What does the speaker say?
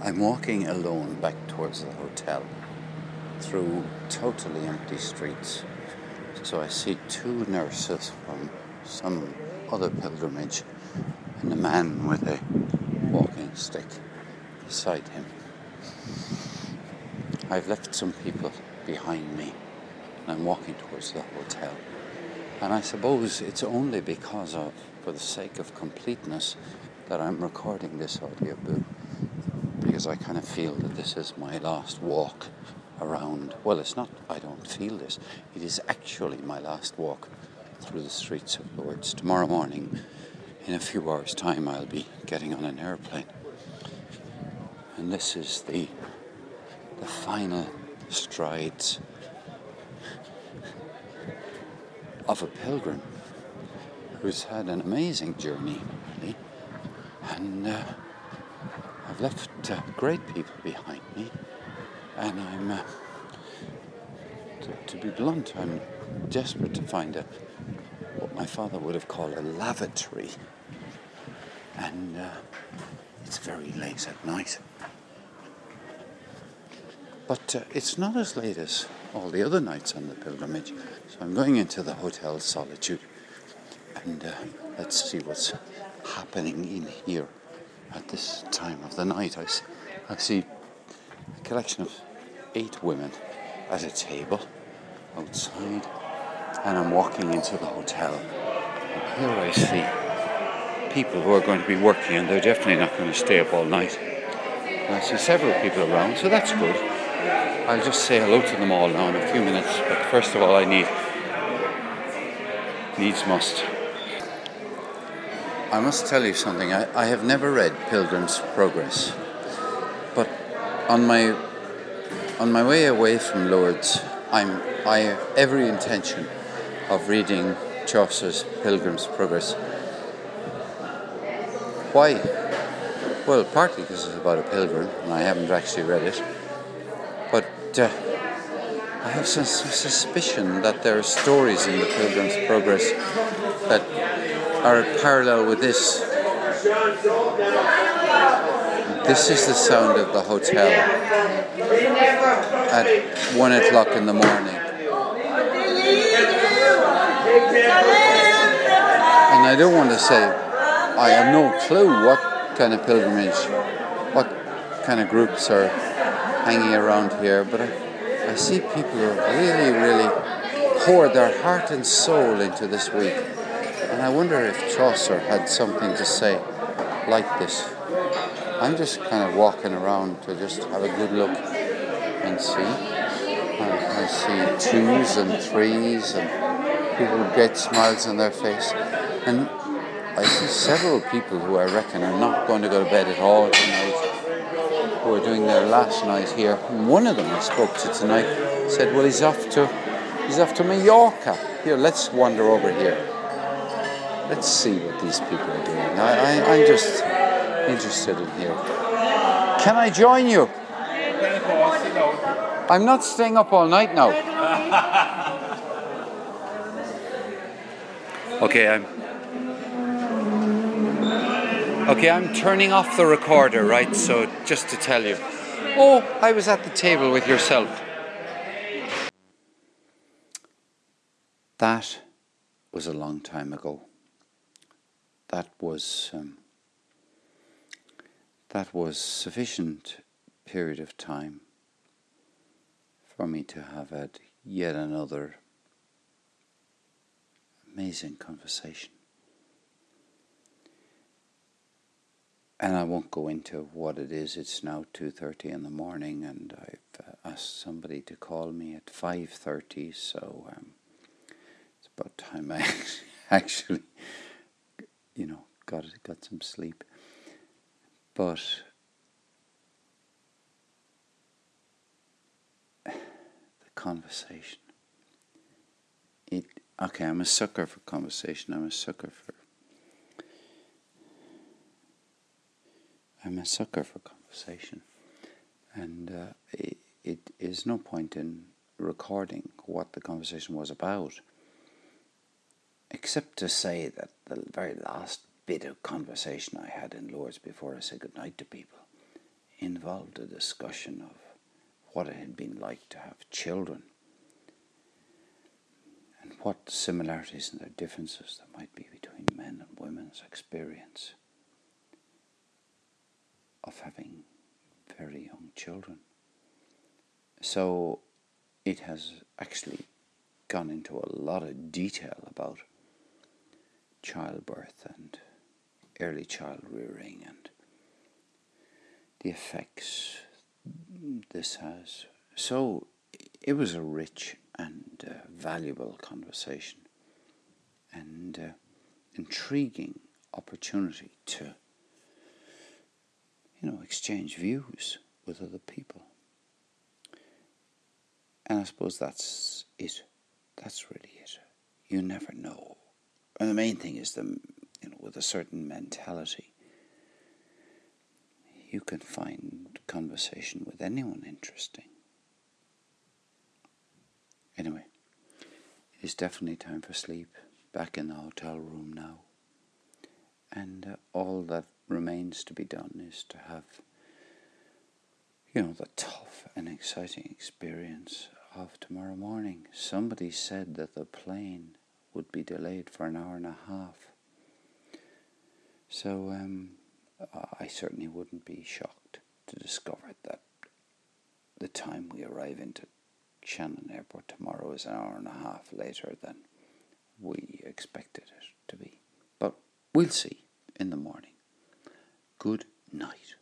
I'm walking alone back towards the hotel through totally empty streets. So I see two nurses from some other pilgrimage and a man with a walking stick beside him. I've left some people behind me and I'm walking towards the hotel. And I suppose it's only because of, for the sake of completeness, that I'm recording this audiobook. Because I kind of feel that this is my last walk around. Well, it's not, I don't feel this. It is actually my last walk through the streets of Lourdes. Tomorrow morning, in a few hours' time, I'll be getting on an airplane. And this is the final strides of a pilgrim who's had an amazing journey, really. And I've left great people behind me, and I'm, to be blunt, I'm desperate to find what my father would have called a lavatory, and it's very late at night. But it's not as late as all the other nights on the pilgrimage, so I'm going into the Hotel Solitude, and let's see what's happening in here. At this time of the night, I see a collection of 8 women at a table outside, and I'm walking into the hotel. And here I see people who are going to be working, and they're definitely not going to stay up all night. And I see several people around, so that's good. I'll just say hello to them all now in a few minutes, but first of all I needs must. I must tell you something. I have never read Pilgrim's Progress, but on my way away from Lourdes, I have every intention of reading Chaucer's Pilgrim's Progress. Why? Well, partly because it's about a pilgrim, and I haven't actually read it, but I have some suspicion that there are stories in the Pilgrim's Progress that are parallel with this. This is the sound of the hotel at 1 o'clock in the morning. And I don't want to say, I have no clue what kind of pilgrimage, what kind of groups are hanging around here, but I see people who really, really pour their heart and soul into this week. And I wonder if Chaucer had something to say like this. I'm just kind of walking around to just have a good look and see. I see 2s and 3s and people with great smiles on their face. And I see several people who I reckon are not going to go to bed at all tonight, who are doing their last night here. And one of them I spoke to tonight said, well, he's off to Mallorca. Here, let's wander over here. Let's see what these people are doing. I'm just interested in here. Can I join you? I'm not staying up all night now. Okay, I'm turning off the recorder, right? So just to tell you. Oh, I was at the table with yourself. That was a long time ago. That was sufficient period of time for me to have had yet another amazing conversation. And I won't go into what it is. It's now 2:30 in the morning, and I've asked somebody to call me at 5:30, so it's about time I actually, got some sleep. But the conversation. I'm a sucker for conversation. I'm a sucker for conversation. And it is no point in recording what the conversation was about, except to say that the very last bit of conversation I had in Lourdes before I said goodnight to people involved a discussion of what it had been like to have children and what similarities and their differences there might be between men and women's experience of having very young children. So it has actually gone into a lot of detail about childbirth and early child rearing and the effects this has. So it was a rich and valuable conversation and intriguing opportunity to, exchange views with other people. And I suppose that's it. That's really it. You never know. And the main thing is with a certain mentality, you can find conversation with anyone interesting. Anyway, it is definitely time for sleep. Back in the hotel room now. And all that remains to be done is to have, the tough and exciting experience of tomorrow morning. Somebody said that the plane would be delayed for an hour and a half. So I certainly wouldn't be shocked to discover that the time we arrive into Shannon Airport tomorrow is an hour and a half later than we expected it to be. But we'll see in the morning. Good night.